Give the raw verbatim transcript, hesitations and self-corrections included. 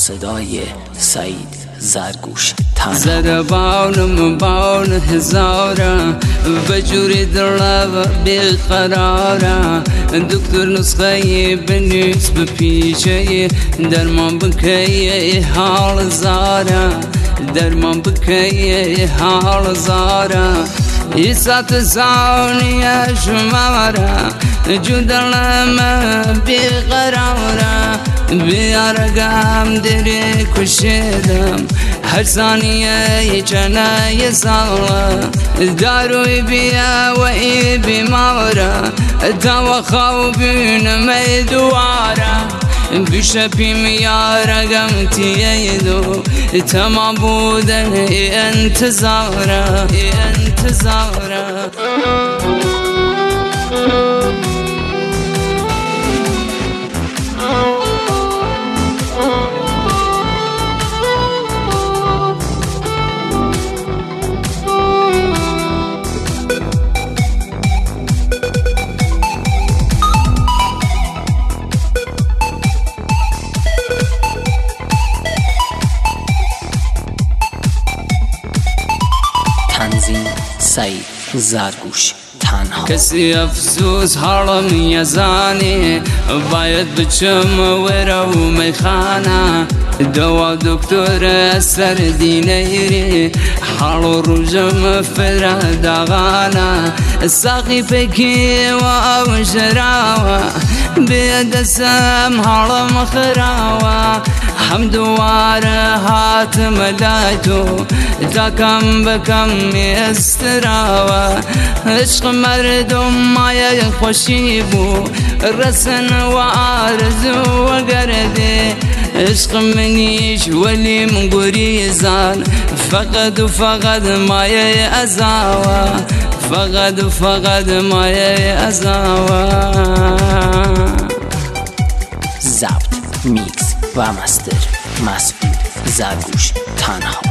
صدای سعید زرگوش تنها. زده باونم باون هزاره به جوری دلم بیقراره، دکتر نسخه بنویس به پیچه درمان بکی حال زاره، درمان بکی حال زاره. ای سات ثانیه شماره جو دلم بیقراره، بیارگم دری کشیدم هر ثانیه چنه ساله، داروی بیا و ای بیماره تا خوابین میدواره، بشپیم یارگم تییدو تمام بودن انتظاره انتظاره. تنظیم سعید زرگوش تنها. کسی افسوس حالم یزانی، باید بچم ورو میخانه، دوا دکتر اثر دینیری حال روزم فرا داغانه، ساقی فکی و او شراوه بیدسم حالم خراوه، هم دوار هات ملاتو تا کم بکم استراوه، عشق مردم مایه خوشی بو رسن و آرزو و گرده، عشق منیش ولی من گریزان فقط و فقط مایه ازاوه، فقط و فقط مایه ازاوه. ضبط، میکس و مستر مسعود زرگوش تنها.